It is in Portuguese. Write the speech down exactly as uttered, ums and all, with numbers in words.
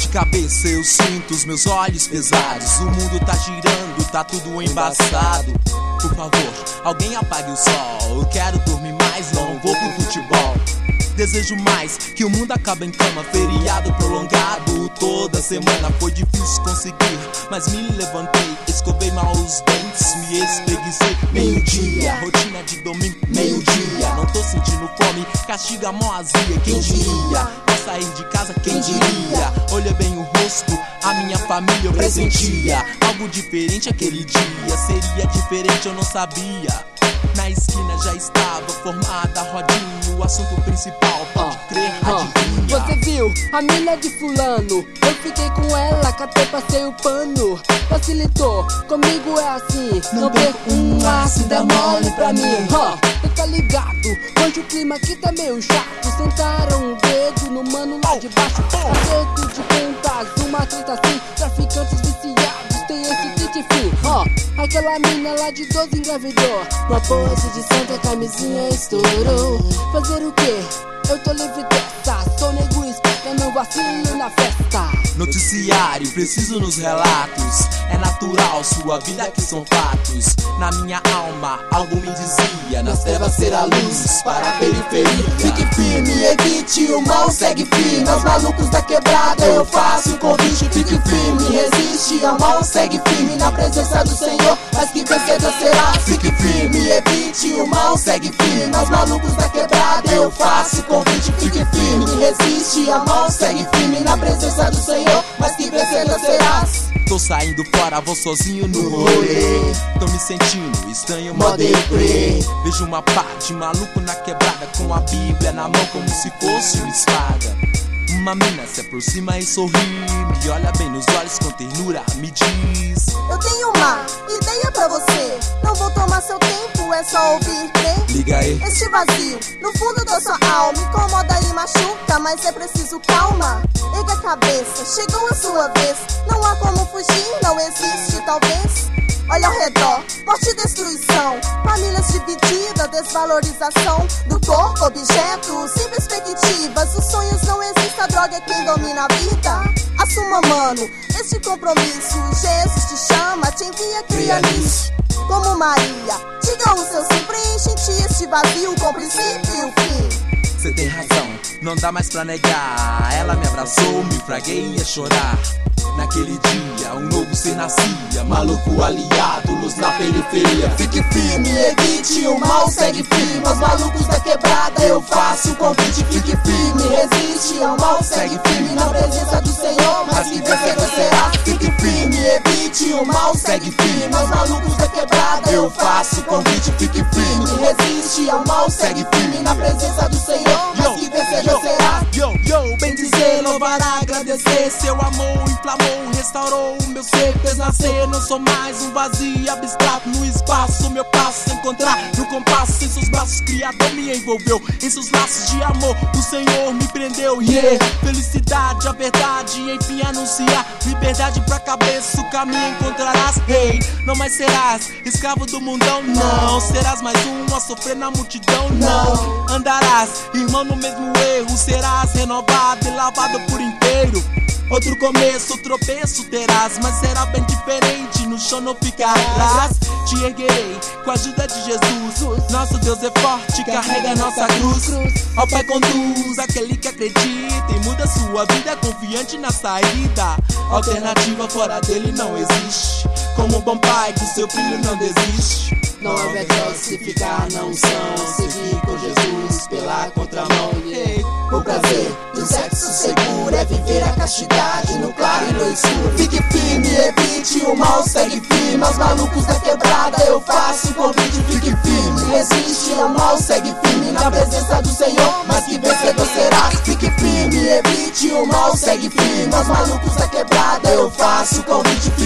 cabeça eu sinto os meus olhos pesados. O mundo tá girando, tá tudo embaçado. Por favor, alguém apague o sol. Eu quero dormir mais, não vou pro futebol. Desejo mais que o mundo acabe em cama. Feriado prolongado toda semana. Foi difícil conseguir, mas me levantei. Escovei mal os dentes, me espreguicei. Meio-dia, rotina de domingo, meio-dia. Não tô sentindo fome, castiga a mó azia. Quem diria? Ao sair de casa, quem diria? Olhei bem o rosto, a minha família eu presentia. Algo diferente aquele dia, seria diferente eu não sabia. Na esquina já estava formada a rodinha. O assunto principal, pode crer, adivinha. Você viu a mina de fulano? Eu fiquei com ela, catei, passei o pano. Facilitou, comigo é assim. Não perco um laço, dá mole pra mim. Você tá ligado? Hoje o clima aqui tá meio chato. Sentaram o dedo no mano lá de baixo. Acerto de contas, uma treta assim. Traficantes viciados, tem esse kit fim. Ó, aquela mina lá de doze engravidou. Uma pose de santa, camisinha estourou. Fazer o quê? Eu tô livre dessa. Sou nego esperta, não vacilo na festa. Noticiário, preciso nos relatos. É natural, sua vida que são fatos. Na minha alma, algo me dizia: nas trevas será luz para a periferia. Fique firme, evite o mal, segue firme. Aos malucos da quebrada eu faço o convite. Fique firme, resiste ao mal, segue firme. Na presença do Senhor, mas que vencedor será. Fique firme, evite o mal, segue firme. Aos malucos da quebrada eu faço o convite. Fique firme, resiste ao mal, segue firme. Na presença do Senhor, mas que vencedor serás. Tô saindo fora, vou sozinho no rolê. Tô me sentindo estranho, mó deprê. Vejo uma parte maluco na quebrada, com a Bíblia na mão como se fosse uma espada. Uma mina se aproxima e sorri, me olha bem nos olhos com ternura, me diz: eu tenho uma ideia pra você. Não vou tomar seu tempo, é só ouvir, né? Liga aí. Este vazio no fundo da sua alma incomoda e machuca, mas é preciso calma. Erga a cabeça, chegou a sua vez. Não há como fugir, não existe talvez. Olha ao redor, morte e destruição. Famílias divididas, desvalorização do corpo, objetos, sem perspectivas. Os sonhos não existem, a droga é quem domina a vida. Assuma, mano, este compromisso. Jesus te chama, te envia, cria nisso. Como Maria, diga o seu sim, preenche em ti este vazio com princípio e o fim. Cê tem razão, não dá mais pra negar. Ela me abraçou, me fraguei e ia chorar. Naquele dia, um novo ser nascia. Maluco aliado, luz na periferia. Fique firme, evite o mal, segue firme. Aos malucos da quebrada eu faço o convite. Fique firme, resiste ao mal, segue firme. Na presença do Senhor, mas que vencedor será. Fique firme, evite o mal, segue firme. Aos malucos da quebrada eu faço o convite. Fique firme, resiste ao mal, segue firme. Na presença do Senhor, mas que vencedor será. Yo, yo, bem dizer, louvar, agradecer. Seu amor inflamou, restaurou o meu ser, fez nascer. Não sou mais um vazio abstrato no espaço. Meu passo encontrar no compasso. Em seus braços, Criador me envolveu. Em seus laços de amor, o Senhor me prendeu. Yeah, felicidade, a verdade, enfim anunciar. Liberdade pra cabeça, o caminho encontrarás. Hey, não mais serás escravo do mundão, não. Serás mais um a sofrer na multidão, não. Andarás, irmão, no mesmo erro. Serás renovado e lavado por inteiro. Outro começo, tropeço terás, mas será bem diferente, no chão não ficarás. Te erguerei com a ajuda de Jesus. Nosso Deus é forte, carrega nossa cruz. Ao Pai conduz aquele que acredita e muda sua vida, confiante na saída. Alternativa fora dele não existe. Como um bom pai que seu filho não desiste. Não é verdade se ficar na unção, seguir com Jesus pela contramão. Yeah. O prazer do sexo seguro é viver a castidade no claro e no escuro. Fique firme, evite o mal, segue firme. Aos malucos da quebrada eu faço o convite. Fique firme, resiste ao mal, segue firme. Na presença do Senhor, mas que vencedor serás. Fique firme, evite o mal, segue firme. Aos malucos da quebrada eu faço o convite.